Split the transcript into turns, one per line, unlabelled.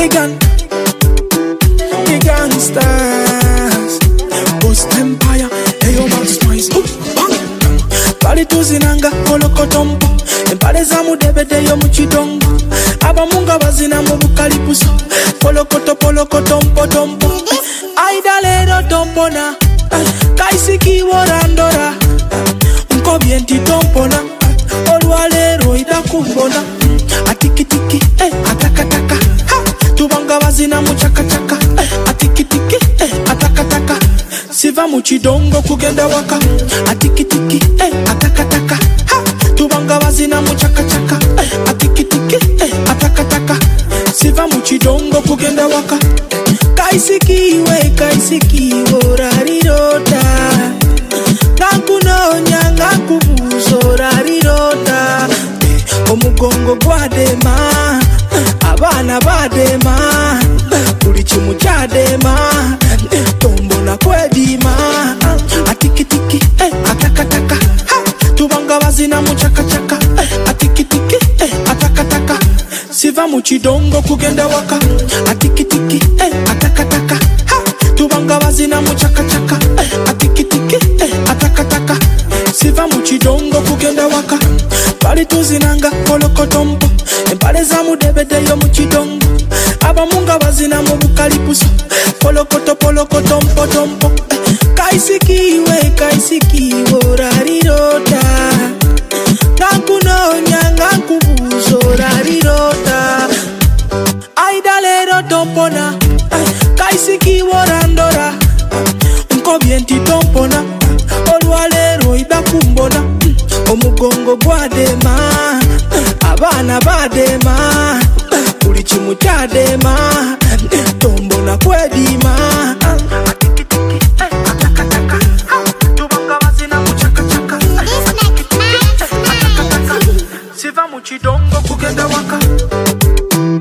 Egan stars, Ghost Empire, Ayo Max Spice, Pali tuzinanga, Holokotombo, Empale zamu debede yo muchidongo, Abamunga bazina mu bukalipuso, Polokotompo tompo, Aidalero tompona, Kaisiki warandora, Nkobienti tompona, Olwalero idakumbona, Atikitiki, atakataka, Tubanga bazina mu chakachaka, Atikitiki, atakataka, Siva muchidongo kugenda waka, Atikitiki, atakataka, Tubanga bazina mu chakachaka, Atikitiki, atakataka, Siva muchidongo kugenda waka, Kaisikiwe, rarirota, Nakunonya, nakubuzo, rarirota, Omugongo gwadema, Abana badema, Buli kimu kyadema, Tombona kwedima, Atikitiki, atakataka, Tubanga bazina mu chakachaka, Atikitiki, atakataka, Siva muchidongo kugenda waka, Atikitiki, atakataka, Tubanga bazina mu chakachaka, Atikitiki, atakataka, Siva muchidongo kugenda waka, Pali tuzinanga, Holokotombo, Empale zamu debede yo muchidongo, Abamunga bazina mu bukalipuso, Polokotompo tompo, Kaisikiwe, rarirota, Nakunonya, nakubuzo, rarirota, Aidalero tompona, Kaisikiwe randora, Nkobienti tompona, Olwalero idakumbona, Omugongo gwadema, Abana badema, Buli kimu kyadema, Tombona kwedima, Atikitiki, atakataka, Tubanga bazina mu chakachaka, Atikitiki, atakataka, Siva muchidongo kugenda waka.